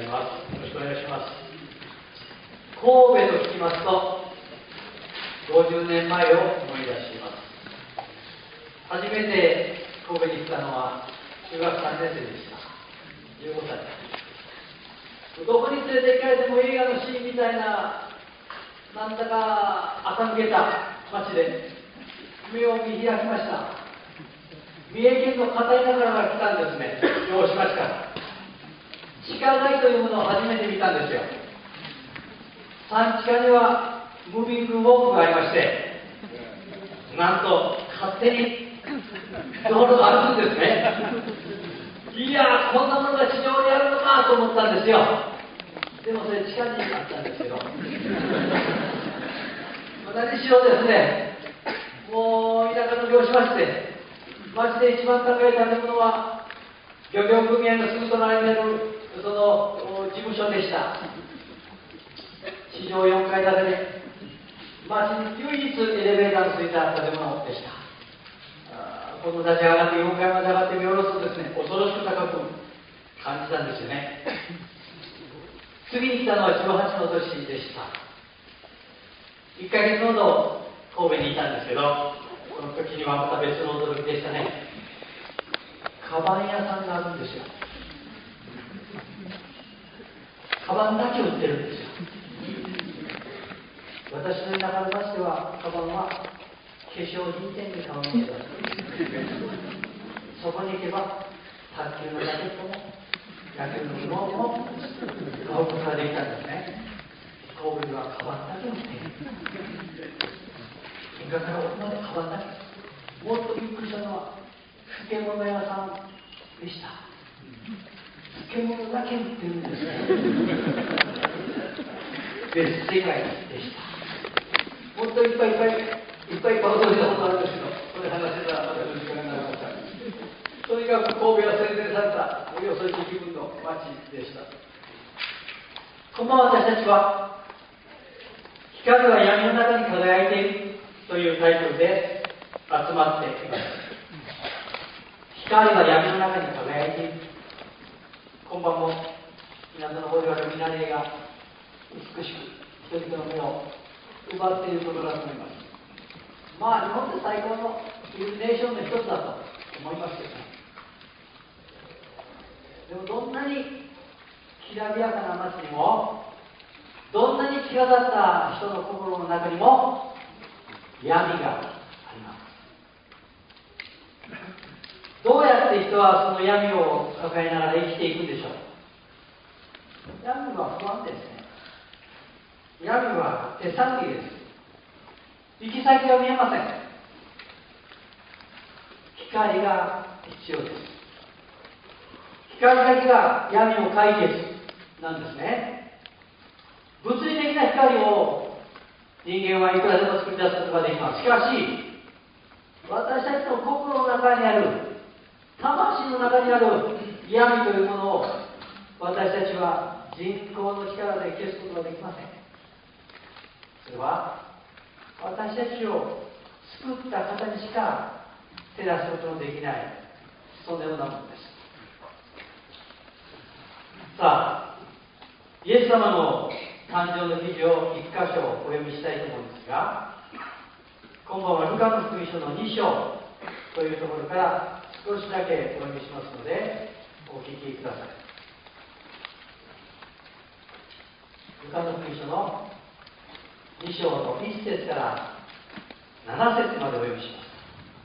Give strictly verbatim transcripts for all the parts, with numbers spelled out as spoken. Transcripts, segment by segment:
います。よろしくお願いします。神戸と聞きますと、ごじゅうねんまえを思い出します。初めて神戸に来たのは中学さんねん生でした。じゅうごさい。どこに連れて行かれても映画のシーンみたいな、なんだか垢抜けた街で目を見開きました。三重県の片田舎から来たんですね。漁師町から。地下街というものを初めて見たんですよ。山地下にはムービングウォークがありまして、なんと勝手に道路が歩くんですね。いやー、こんなものが地上にあるのかと思ったんですよ。でもそれ地下にあったんですけど、何しろですね、もう田舎の漁師町で、町で一番高い建物は漁業組合のすぐ隣にあるその事務所でした。地上よんかい建てで、町に唯一エレベーターのついた建物でした。子供たちが上がってよんかいまで上がって見下ろすとですね、恐ろしく高く感じたんですよね。次に来たのはじゅうはちの年でした。いっかげつほど神戸にいたんですけど、この時にはまた別の驚きでしたね。カバン屋さんがあるんですよ。カバンだけ売ってるんですよ。私の田舎の町ではカバンは化粧品店で買うものだと。そこに行けば卓球のラケットも野球のズボンも買うことができたんですね。神戸にはカバンだけ売っている。田舎から奥までカバンだけ。もっとびっくりしたのは漬物屋さんでした。漬物だけ売ってるんですね。別世界でした。もっといっぱいいっぱいいっぱい顔取りたことあるんですけど、それ話してたらまた時間がなかった。とにかく神戸は洗練されたおよそ地気分の街でした。今私たちは光は闇の中に輝いているというタイトルで集まっています。光は闇の中に輝いている。今晩も港の方ではルミナリエが美しく人々の目を奪っていることだと思います。まあ日本で最高のイルミネーションの一つだと思いますけどね。でもどんなにきらびやかな街にも、どんなに際立った人の心の中にも闇があります。どうやって人はその闇を抱えながら生きていくんでしょう。闇は不安ですね。闇は手探りです。行き先が見えません。光が必要です。光だけが闇の解決なんですね。物理的な光を人間はいくらでも作り出すことができます。しかし私たちの心の中にある、魂の中にある闇というものを私たちは人工の力で消すことができません。それは私たちを救った方にしか照らすことのできない、そのようなものです。さあ、イエス様の誕生の記事を一箇所お読みしたいと思うんですが、今晩はルカの福音書のに章というところから少しだけお読みしますのでお聞きください。ルカの福音書のに章のいち節からなな節までお読みします。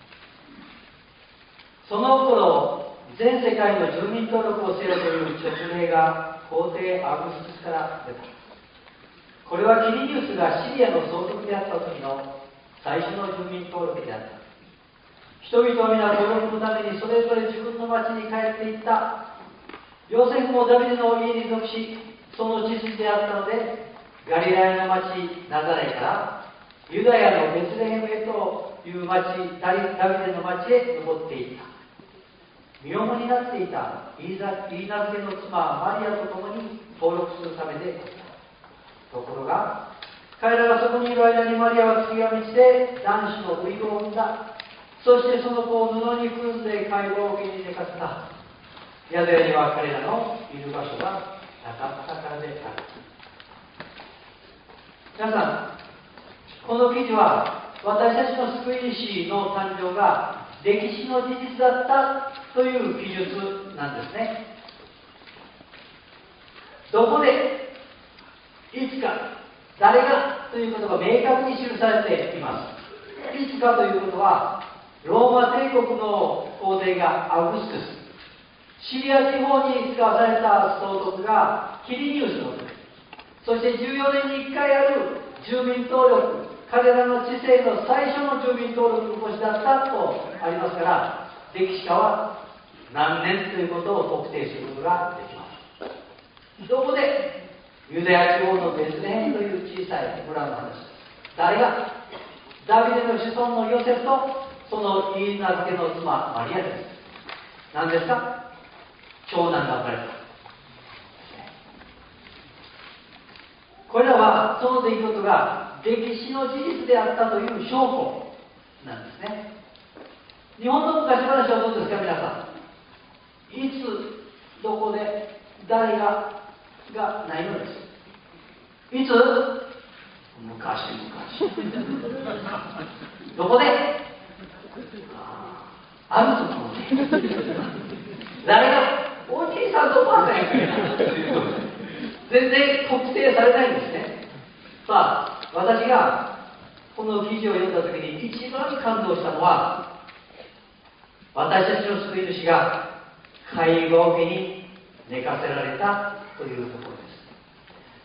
その頃、全世界の住民登録をせよという勅令が皇帝アウグストゥスから出た。これはキリニウスがシリアの総督であった時の最初の住民登録であった。人々は皆登録のためにそれぞれ自分の町に帰っていった。ヨセフもダビデの家に属し、その血筋であったので、ガリラヤの町ナザレからユダヤのベツレヘムへという町、ダビデの町へ登っていった。身重になっていたイーナズケの妻マリアと共に登録するためであった。ところが彼らがそこにいる間にマリアは次が道で男子の遺子を産んだ。そしてその子を布にくるんで介護を受けに寝かせた。宿屋には彼らのいる場所がなかったからである。皆さん、この記事は私たちの救い主の誕生が歴史の事実だったという記述なんですね。どこで、いつか、誰がということが明確に記されています。いつかということは、ローマ帝国の皇帝がアウグストゥス、シリア地方に使わされた総督がキリニウスの時、そしてじゅうよねんにいっかいある住民登録、彼らの治世の最初の住民登録の年だったとありますから、歴史家は何年ということを特定することができます。どこでユダヤ地方のベツレヘムという小さい村の話です。誰がダビデの子孫のヨセフとその言い名付けの妻マリアです。何ですか？長男が生まれた。これらはその出来事が歴史の事実であったという証拠なんですね。日本の昔話はどうですか、皆さん。いつどこで誰ががないのです。いつ？昔昔どこで？あるところで誰が？おじいさんとおばあさんやから全然特定されないんですね。さあ、私がこの記事を読んだ時に一番感動したのは、私たちの救い主が介護家に寝かせられたというところです。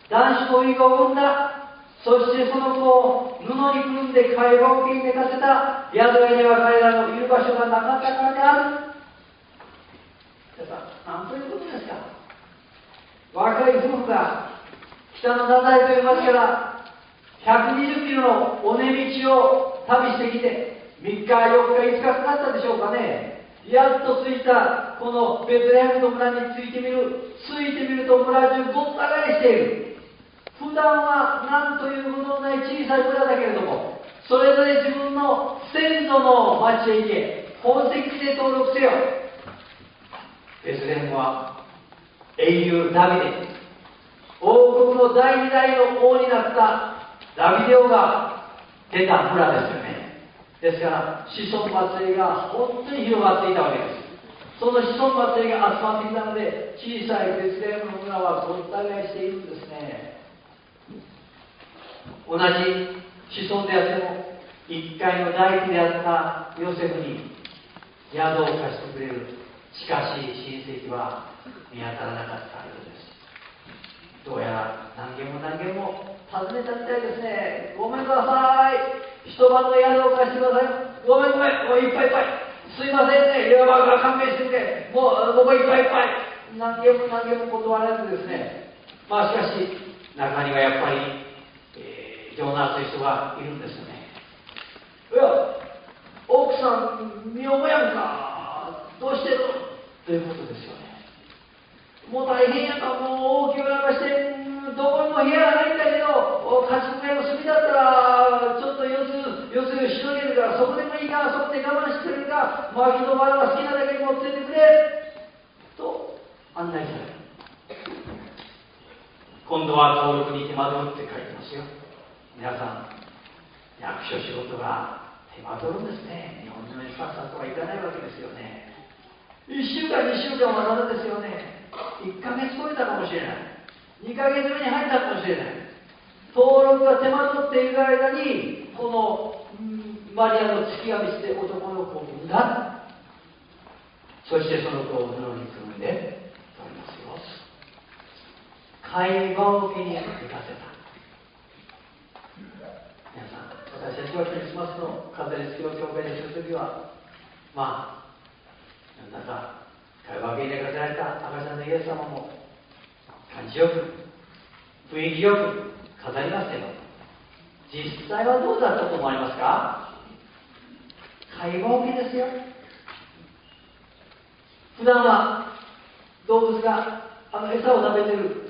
男子と遺子を産んだ、そしてその子を布にくるんで介護家に寝かせた。宿屋には彼らのいる場所がなかったからである。皆さん、何ということですか。若い夫婦が北の太宰という町からひゃくにじゅっキロの尾根道を旅してきてみっかよっかいつかかかったでしょうかね。やっと着いたこのベツレヘムの村に着いてみる。着いてみると村中ごった返している。普段は何ということのない小さい村だけれども、それぞれ自分の先祖の町へ行け、本籍地で登録せよ。ベツレヘムは英雄ダビデ、王国の第二代の王になったダビデ王が出た村ですよね。ですから子孫末裔が本当に広がっていたわけです。その子孫末裔が集まっていたので、小さいベツレヘムの村はごった返しているんですね。同じ子孫であっても一階の大工であったヨセフに宿を貸してくれる近しい親戚は見当たらなかったようです。どうやら何軒も何軒も訪ねたみたいですね。ごめんください、一晩の宿を貸してください。ごめんごめん、もういっぱいいっぱい、すいませんね、いやばから勘弁してくれ、もうここいっぱいいっぱい、何軒も何軒も断られてですね。まあしかし中にはやっぱり、えー、情の熱い人がいるんですよね。いや、奥さん見覚えやんか、どうしてるということですよね。もう大変やか、もう大きくなんかして、どこにも部屋がないんだけど、勝ち組の隅だったらちょっと四つ四つしのげるから、そこでもいいから、そこで我慢してくれるか、薪の藁が好きなだけ持ってってくれと案内される。今度は登録に手間取るって書いてますよ。皆さん、役所仕事が手間取るんですね。日本のようにさっさとはいかないわけですよね。いっしゅうかんにしゅうかんはなんですよね。いっかげつ超えたかもしれない、にかげつめに入ったかもしれない。登録が手間取っている間にこの、うん、マリアの月が満ちて男の子を産んだ。そしてその子を布にくるんで取りますよ。介護家に寝かせた。皆さん、私たちはクリスマスの飾り付けを教会にするときは、まあなんだか介護家に寝かせられた赤ちゃんのイエス様も感じよく雰囲気よく飾りますけど、実際はどうだったと思われますか？介護家ですよ。普段は動物があの餌を食べてる、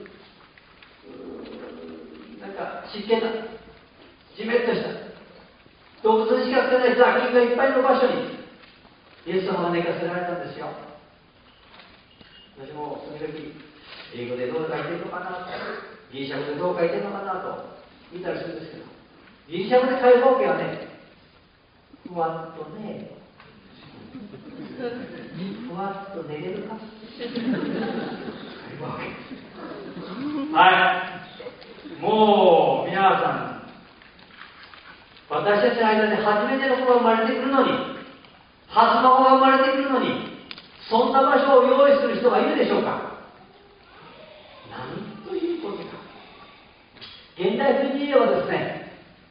なんか湿気なじめっとした動物にしか捨てない雑菌がいっぱいの場所にイエス様が寝かせられたんですよ。私も時々 英語でどう書いてるのかなと、ギリシャ語でどう書いてるのかなと見たりするんですけど、ギリシャ語で解放家はね、ふわっとね、ふわっと寝れるかはい、もう皆さん、私たちの間で初めての子が生まれてくるのに、初孫が生まれてくるのに、そんな場所を用意する人がいるでしょうか。何ということか。現代風に言えばですね、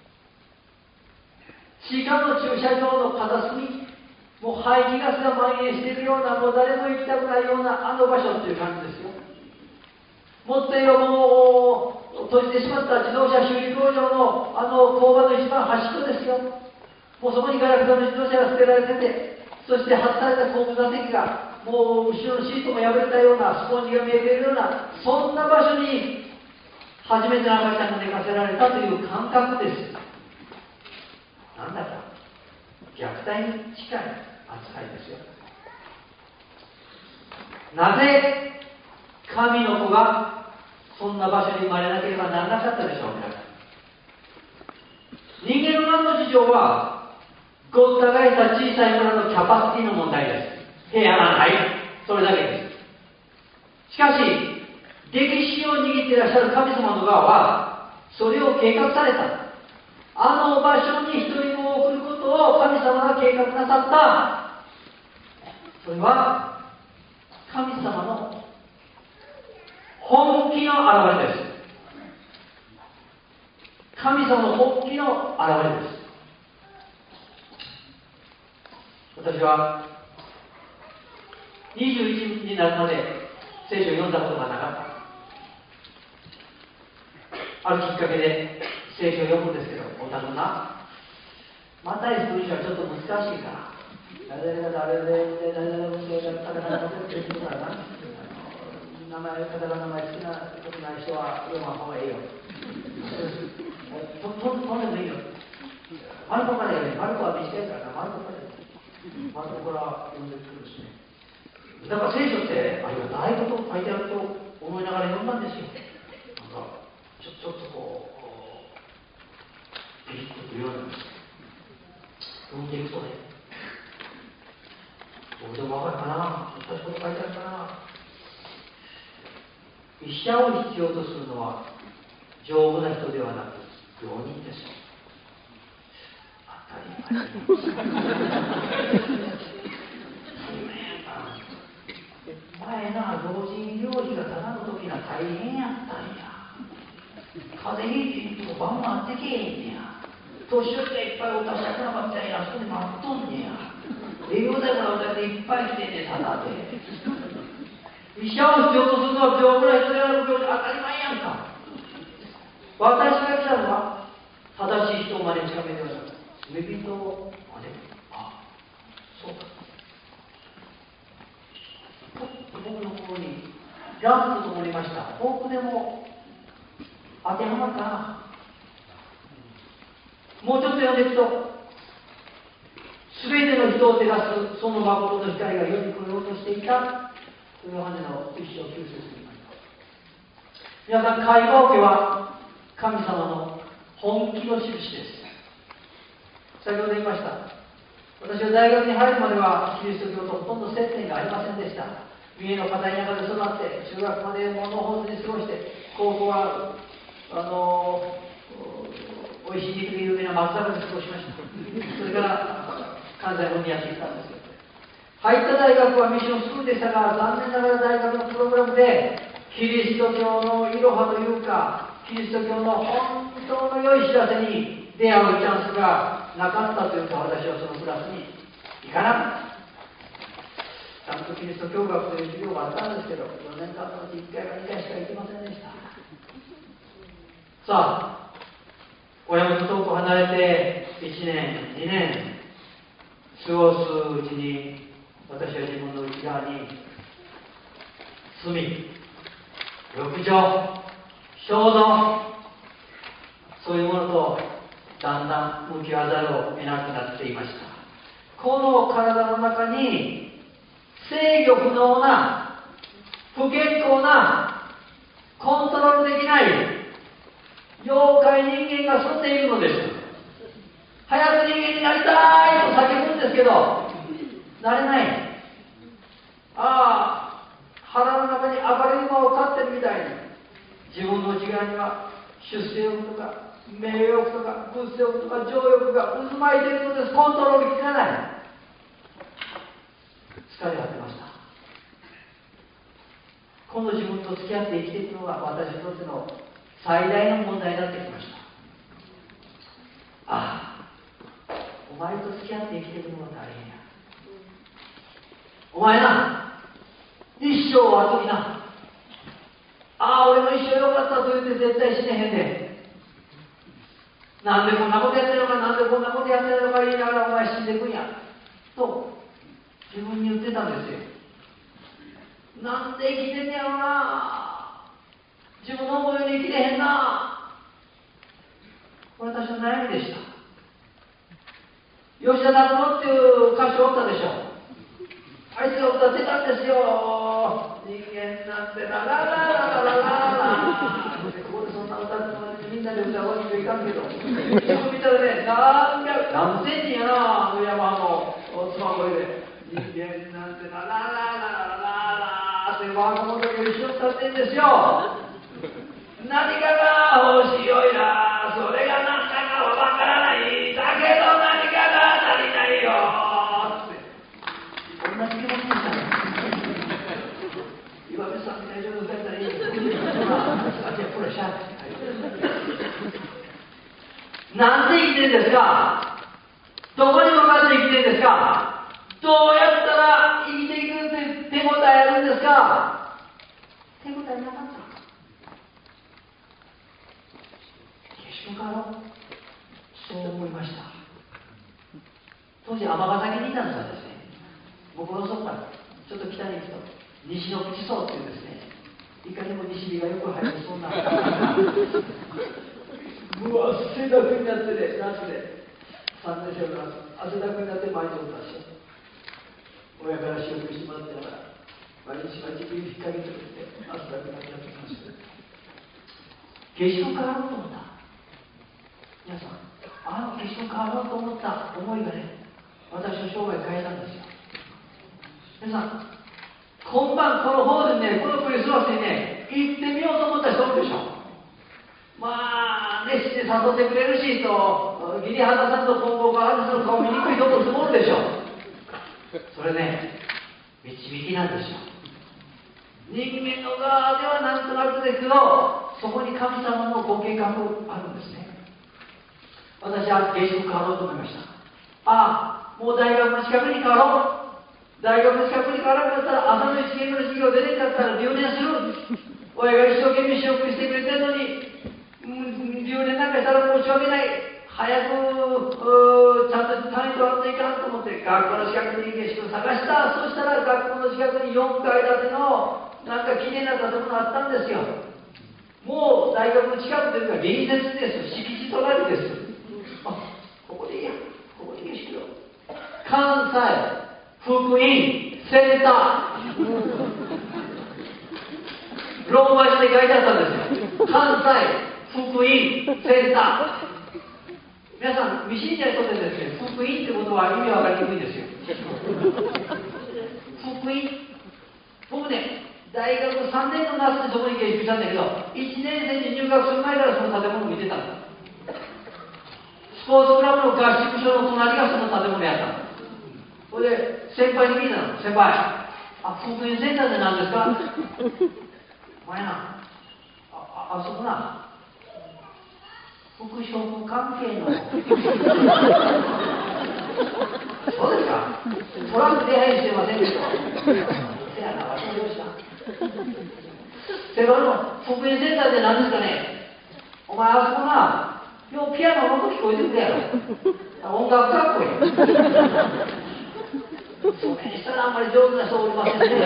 地下の駐車場の片隅、もう排気ガスが蔓延しているような、もう誰も行きたくないようなあの場所っていう感じですよ。もっと言えばもう閉じてしまった自動車修理工場のあの工場の一番端っこですよ。もうそこにガラクタの自動車が捨てられてて、そして外された後部座席がもう後ろのシートも破れたような、スポンジが見えているような、そんな場所に初めての赤ちゃんが寝かせられたという感覚です。なんだか虐待に近い扱いですよ。なぜ神の子がそんな場所に生まれなければならなかったでしょうか。人間の何の事情はごった返した小さい村のキャパシティの問題です。部屋がない、それだけです。しかし歴史を握っていらっしゃる神様の側はそれを計画された。あの場所に一人を送ることを神様が計画なさった。それは神様の本気の表れです。神様の本気の表れです。私はにじゅういちになるまで聖書を読んだことがなかった。あるきっかけで聖書を読むんですけど、おたくな、マタイス文章はちょっと難しいから、誰々が誰々で誰々の教えがカタカナの教えって言うからな、名前、カタカナ名前好きなことない人は読まん方がいいよ。とととんでもいいよ。マルコから読め、マルコは短いからな、マルコから読め。マルコから読んでくるんですね。だから聖書って、ありがたいことを書いてあると思いながら読んだんですよ。なんか、ちょちょっとこう、ピリッとくるようなんです。読んでいくとね、僕でも分かるかな、同じこと書いてあるかな。医者を必要とするのは丈夫な人ではなく病人です。当たり前前な、老人医療費がただの時が大変やったんや。風邪ひいていくと晩もあってけえへんねや。年寄りがいっぱいお出しなかったんや、あそこで待っとんねや。栄養剤もらうだけでいっぱい来てんねん、ただで。医者を必要とするのは丈夫な人である病気、当たり前やんか。私が来たのは正しい人を招くためではなく、罪人を招く。あ、そうか。僕の方にランプと思いました。僕でも当てはまったな。もうちょっと読んでいくと、すべての人を照らすその誠の光が世に来ようとしていた。ヨハネの一章九節にあります。皆さん、解放家は神様の本気の印です。先ほど言いました。私は大学に入るまではキリスト教とほとんど接点がありませんでした。三重の片田舎で育って中学まで物法に過ごして、高校はあのおいしい肉で有名な松坂で過ごしました。それから関西の方にやってきたんですよ。入った大学はミッションスクールでしたが、残念ながら大学のプログラムでキリスト教のいろはというか、キリスト教の本当の良い知らせに出会うチャンスがなかったというか、私はそのクラスに行かなかった。ちゃんとキリスト教学という授業があったんですけど、よねんかんのうちいっかいかにかいしか行きませんでした。さあ、親元と遠く離れていちねん、にねん過ごすうちに、私は自分の内側に罪、欲情、衝動、そういうものとだんだん向き合わざるを得なくなっていました。この体の中に制御不能な不健康なコントロールできない妖怪人間が住んでいるのです。早く人間になりたいと叫ぶんですけど、なれない。ああ、腹の中に暴れ馬を飼ってるみたいに、自分の内側には出世欲とか名誉欲とか物欲とか情欲が渦巻いているのです。コントロール効かない。疲れ果てました。この自分と付き合って生きていくのが私にとっての最大の問題になってきました。ああ、お前と付き合って生きていくのが大変や。お前な、一生は後にな。ああ、俺の一生よかったと言って絶対死ねへんで。なんでこんなことやってるのか、なんでこんなことやってるのか言いながらお前死んでいくんや。と自分に言ってたんですよ。なんで生きてんねやろな。自分の思うように生きてへんな。これ私の悩みでした。吉田拓郎っていう歌手おったでしょ。あいつが歌ってたんですよ。人間なんてララララララララ。ここでそんな歌ってもらってみんなで歌うわけにはいかんけど、よく見たらね、何百何千人やな、あの山のつま声で。人間なんてラララララララって若者だけ一緒に歌ってんですよ。何かが欲しいよいな、それが何だかはわからない。だけど何かが足りないよって。同じ気持ちでしたね。岩部さんみたいに歌ったらいいですよ。あ、じゃあこれシャープ。なんで生きてるんですか。どこに向かって生きてるんですか。どうやったら生きていくって手応えあるんですか。手応えなかった。決して変わろう。そう思いました。当時尼崎にいたんです私ね。僕のそこからちょっと北に行くと西の口層っていうですね、いかにも西日がよく入るそうなうわ汗だくになってね、夏でさんねん生の夏汗だくになって毎日おったんですよ。親から仕送りしてもらってから毎日毎日引っ掛けてくれて汗だくになってやってきました。決して変わろうと思った。皆さん、あの決して変わろうと思った思いがね、私の生涯変えたんですよ。皆さん、今晩このホールにね、このクリスマスにね、行ってみようと思った人おるでしょ。まあ、熱心で誘ってくれるしと、ギリハタさんと今後がある人の顔見にくいところもおるでしょ。それね、導きなんですよ。人間の側ではなんとなくですけど、そこに神様のご計画あるんですね。私は芸術変わろうと思いました。ああ、もう大学の近くに変わろう。大学の近くに変わらなかったら、朝の一限の授業出てんかったら留年する。親が一生懸命仕送りしてくれてるのに、うん、留年なんかしたら申し訳ない。早くちゃんと単位取らんといかんと思って学校の近くに下宿探した。そしたら学校の近くによんかい建てのなんかきれいな建物あったんですよ。もう大学の近くというか隣接です。敷地隣です。あ、ここでいいや。ここで下宿よ。関西福音センターローマ字で書いてあったんですよ。関西福音センター。皆さん、未信者にとってですね、福音ってことは意味わかりにくいんですよ。福音、僕ね、大学さんねんの夏でそこに下宿したんだけど、いちねん生に入学する前からその建物を見てたの。スポーツクラブの合宿所の隣がその建物やったの。それで先輩に聞いたの。先輩、あ、福音センターって何ですか。お前な、あ、あ、あそこな、服飾関係のそうですか。トランク手配してませんでしょ。せやな、わしもよした。セバの福音センターって何ですかね。お前あそこな、ようピアノの音聞こえてくるやろ。音楽かっこいい。それにしたらあんまり上手な人おりませんね。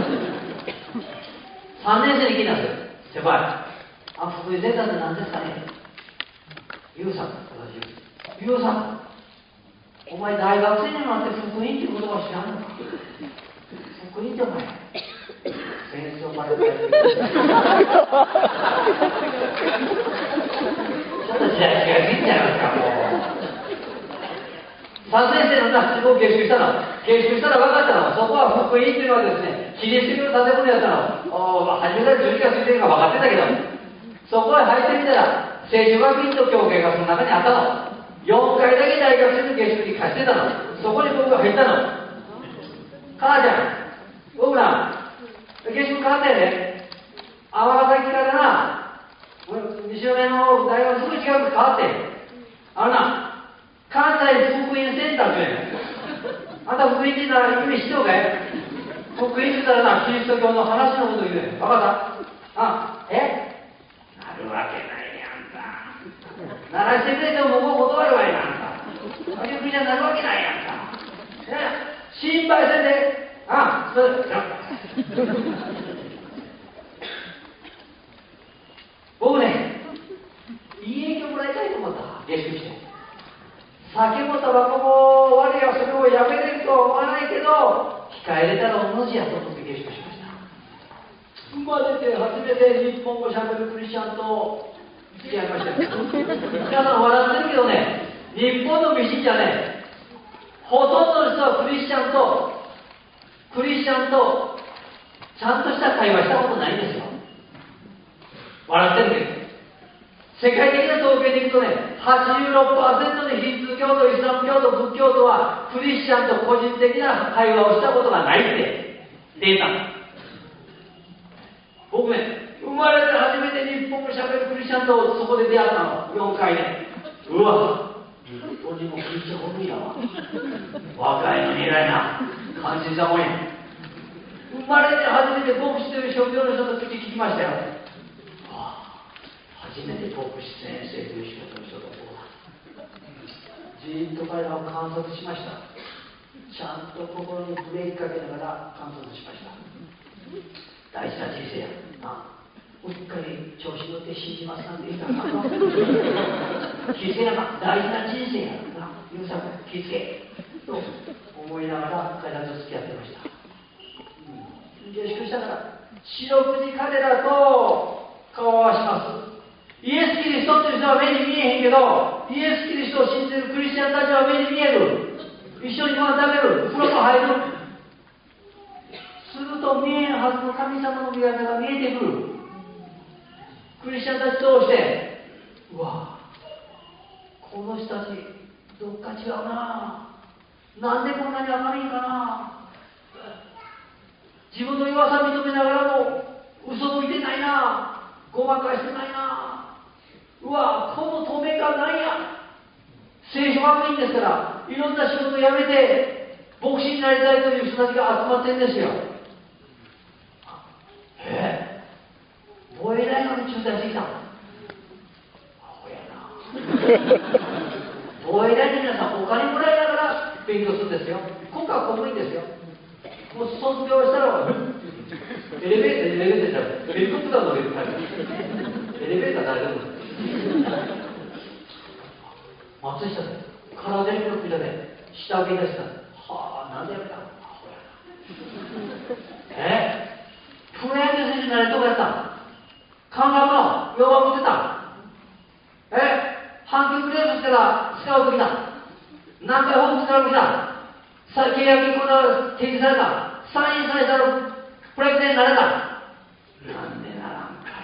さんねん生に聞いたんですよ。先輩、あ、福音センターって何ですかね。ユウさん、私、ユウさん、お前大学生になって福音って言葉知らんのか。福音ってお前、先戦争まで書いてるちょっと時代違いすぎちゃいますか。もうさんねん生の夏を下宿したの下宿したら分かったの、そこは福音っていうのはですね、キリスト教の建物やったの。お初めから十字架ついてるのが分かってたけど、そこへ入ってみたら聖書学院と教会がその中にあったの。よんかいだけ大学生の下宿に貸してたの。そこに僕が入ったの。母ちゃん、僕ら下宿変わったよね。尼崎からな西宮の大学すぐ近く変わって、あのな関西福音センターって言うねん。あんた福音って言ったら意味知っておかい。福音って言ったらな、キリスト教の話のこと言うねん。分かった？あ、え？なるわけないやんか。鳴らしてくれても僕を断るわいなんか。ああいう国じゃなるわけないやんか。ね、心配せんで。あ、そうですよ。僕ね、いい影響もらいたいと思った。下宿して。酒もタバコも我がそれをやめれるとは思わないけど、控えれたら同じやと思って下宿しました。生まれて初めて日本語しゃべるクリスチャンと付き合いましたよ。皆さん笑ってるけどね、日本の美人じゃね、ほとんどの人はクリスチャンとクリスチャンとちゃんとした会話したことないんですよ。笑ってるけど。世界的な統計でいくとね、はちじゅうろくパーセント のヒンズー教徒、イスラム教徒、仏教徒はクリスチャンと個人的な会話をしたことがないってデータ。僕ね、生まれて初めて日本語しゃべるクリスチャンとそこで出会ったの、よんかいね。うわ、日本にもクリスチャンおるんやわ。若いのに偉いな。感心したもんや。生まれて初めて牧師という職業の人と口聞きましたよ。初めて牧師先生という仕事の人がこうだ。じーっと彼らを観察しました。ちゃんと心にブレーキかけながら観察しました。大事な人生やな。うっかり調子乗って信じますなんて言ったら気づけなかった。大事な人生やな。ゆうさん気づけと思いながら彼らと付き合ってました。うん、下宿したから四六時彼らと顔を合わします。イエス・キリストという人は目に見えへんけど、イエス・キリストを信じているクリスチャンたちは目に見える。一緒にご飯食べる。風呂も入る。すると見えんはずの神様の御業が見えてくる。クリスチャンたち通して、うわ、この人たちどっか違うな。なんでこんなに明るいんかな。自分の弱さ認めながらも嘘を言ってないな。ごまかしてないな。うわ、この透明感ないや。聖書学院ですから、いろんな仕事を辞めて牧師になりたいという人たちが集まってるんですよ。えー、防衛大学に中退してきたの。アホやな。防衛大の皆さんお金もらいながら勉強するんですよ。国家公務員ですよ。もう卒業したらエレベーター、エレベーターじゃヘリコプター乗れるタイプ。エレベーター誰でもない。松下で、体でのピラで、下請け出した。はあ、なんでやめたの？え？プロ野球選手になれどこやったん？感覚の4番持ってた。え？阪急ブレーブスからスカウト来た。南海ホークスから来た。さ契約にこの提示された。サインされたらプロ野球選手になれた。なんでならんか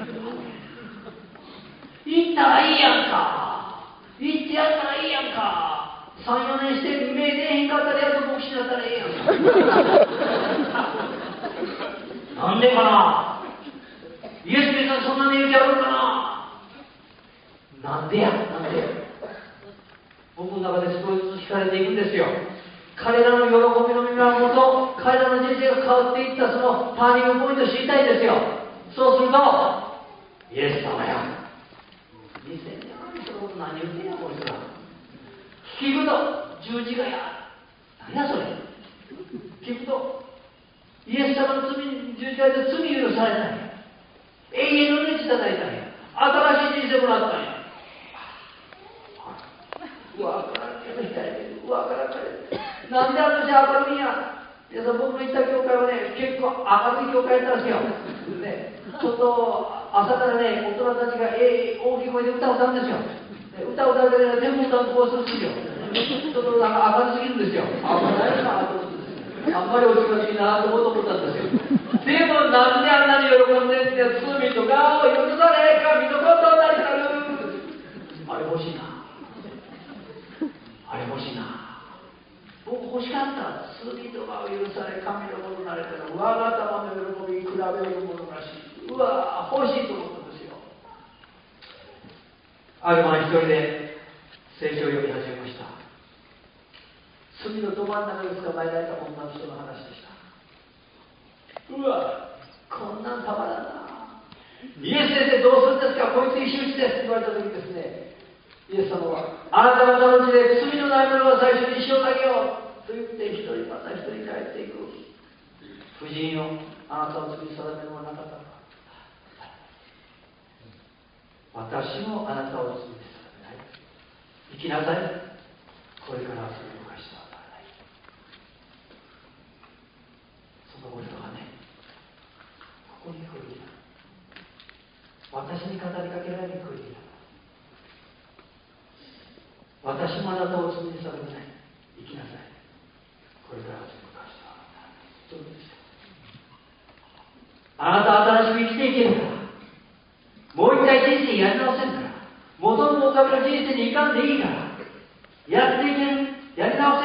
い。行ったらいいやんか。行ってやったらいいやんか。さん、よねんして目出へんかったらやっと牧師になったらええやんか。なんでかな。イエス・キリストにそんなに勇気あるのかな。なんでやなんで僕の中で少しずつ惹かれていくんですよ。彼らの喜びの見守ると、彼らの人生が変わっていったそのターニングポイントを知りたいんですよ。そうすると、イエス様や。にせんねんまえのこと何言ってんやこいつら。聞くと十字架や。何やそれ。聞くとイエス様の罪十字架で罪許されたんや。永遠の命いただいたんや。新しい人生もらったんや。うわからんけど控えてる。うわからんけどなんで私明るいんや。 皆さん、僕の行った教会はね、結構明るい教会だったんですよ。ね、ちょっと朝からね、大人たちが、えー、大きい声で歌を歌うんですよ。ね、歌を歌うだけで全部歌うとこうするんですよ。ちょっとなんか明るすぎるんですよ。あんまりないなと思ってですね。あんまりお気持ちいいなと思ったんですよ。でもなんであんなに喜んでんねん、罪とかを許され、神のことなりなる。あれ欲しいな。あれ欲しいな。僕欲しかった。罪とかを許され、神のことなれたら、我が玉の喜び、比べるものらしい。うわぁ、欲しいと思ったんですよ。ある晩一人で聖書を読み始めました。罪のど真ん中で捕まえられた女の人の話でした。うわぁ、こんなんたまらんな。イエス先生どうするんですか、こいつ一周してですって言われた時ですね、イエス様は、あなた方のうちで罪のない者は最初に石を投げようと言って一人また一人帰っていく。夫人よ、あなたを罪に定めるのはなかったのか。私もあなたを罪に定めない。生きなさい。これから罪を犯してはならない。そのことがね、ここに来るんだ。私に語りかけられに来るんだ。私もあなたを罪に定めない。生きなさい。これから罪を犯してはならない。そうですよ。あなたは新しく生きていけるから。もう一回人生やり直せんから。元の狼の人生にいかんでいいから。やっていける。やり直せ。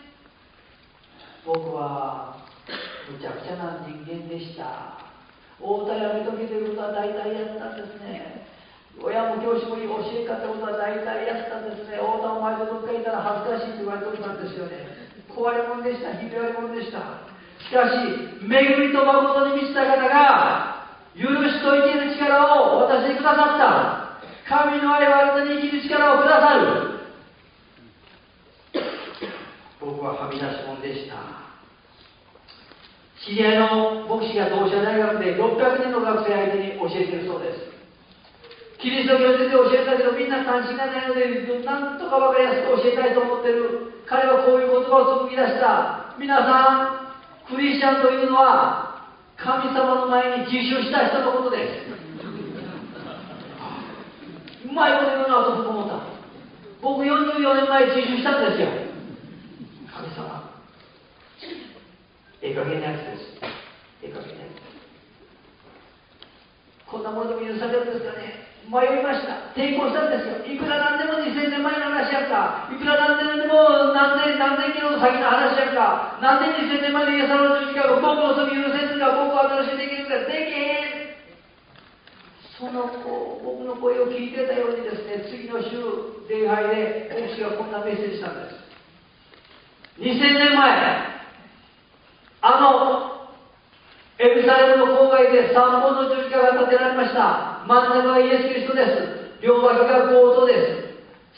僕はむちゃくちゃな人間でした。太田やめとけということは大体やったんですね。親も教師も教え方ことは大体やったんですね。太田お前とどっかいたら恥ずかしいと言われておったんですよね。壊れ者でした。ひび割れ者でした。しかし、恵みと誠に満ちた方が、許しと生きる力を私にくださった。神の愛はあなたに生きる力をくださる。僕ははみ出し者でした。知り合いの牧師が同志社大学でろっぴゃくにんの学生相手に教えているそうです。キリスト教で教えたけどみんな関心がないのでなんとか分かりやすく教えたいと思っている。彼はこういう言葉を紡ぎ出した。皆さん、クリスチャンというのは神様の前に自首した人のことです。うまいこと言うなと僕思った。僕よんじゅうよねんまえ自首したんですよ。神様、ええ加減なやつです。ええ加減なやつです。こんなものでも許されるんですかね。迷いました。抵抗したんですよ。いくらなんでもにせんねんまえの話やんか。いくらなんでも何千何千キロの先の話やんか。なんでにせんねんまえのイエス様の十字架が僕の罪許せんか、僕は新しくできるか、できへん。その子、僕の声を聞いてたようにですね、次の週礼拝で牧師がこんなメッセージしたんです。にせんねんまえ、あのエルサレムの郊外でさんぼんの十字架が建てられました。真ん中はイエス・キリストです。両脇が強盗です。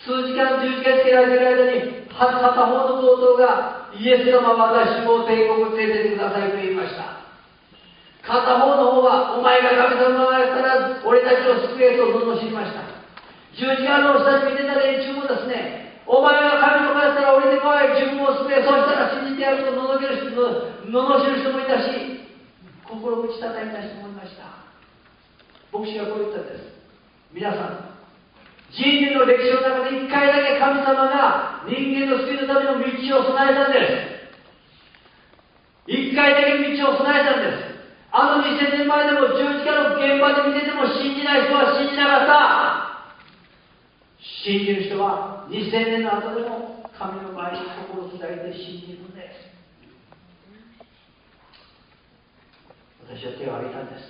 数時間十字架につけられている間に片方の強盗がイエス様、私を帝国に連れてってくださいと言いました。片方の方は、お前が神様だったら俺たちを救えと罵りました。十字架の下に見てた連中もですね、お前が神様だったら降りてこい、自分を救え、そしたら信じてやると罵る人罵る人もいたし、心打ち叩いた人もいました。牧師がこう言ったんです。皆さん、人類の歴史の中で一回だけ神様が人間の救いのための道を備えたんです。一回だけ道を備えたんです。あのにせんねんまえでも十字架の現場で見てても信じない人は信じなかった。信じる人はにせんねんの後でも神の前に心を開いて信じるんです。私は手を挙げたんです。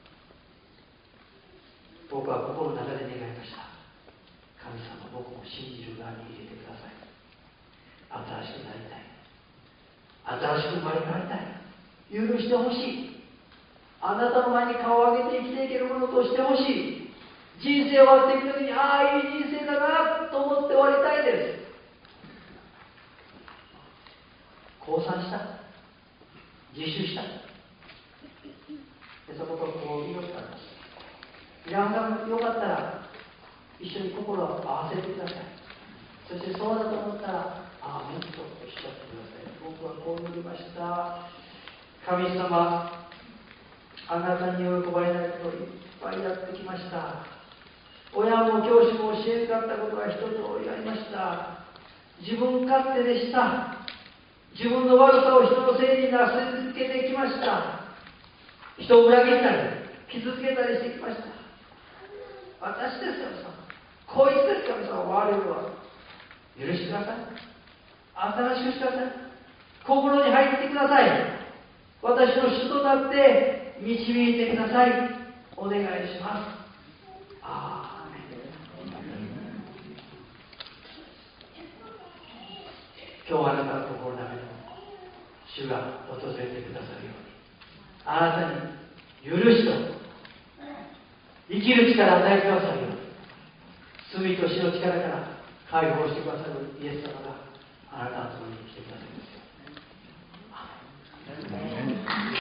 僕は心の中で願いました。神様、僕も信じる側に入れてください。新しくなりたい。新しく生まれ変わりたい。許してほしい。あなたの前に顔を上げて生きていけるものとしてほしい。人生終わっていくときに、ああ、いい人生だなと思って終わりたいです。降参した。自首した。そのことをこう祈ったんです。皆さんがよかったら一緒に心を合わせてください。そしてそうだと思ったら、アーメンとおっしゃってください。 僕はこう祈りました。神様、あなたに喜ばれないことをいっぱいやってきました。親も教師も教えんかったことが一つおりありました。自分勝手でした。自分の悪さを人のせいになすりつけてきました。人を裏切ったり傷つけたりしてきました。私です、神様。こいつです、神様。悪いのは許してください。新しくしてください。心に入ってください。私の主となって導いてください。お願いします。アーメン。今日あなたの心の中に主が訪れてくださるように、あなたに許しと生きる力を与えてくださるように、罪と死の力から解放してくださるイエス様があなたのところに来てくださいますよ。アーメン。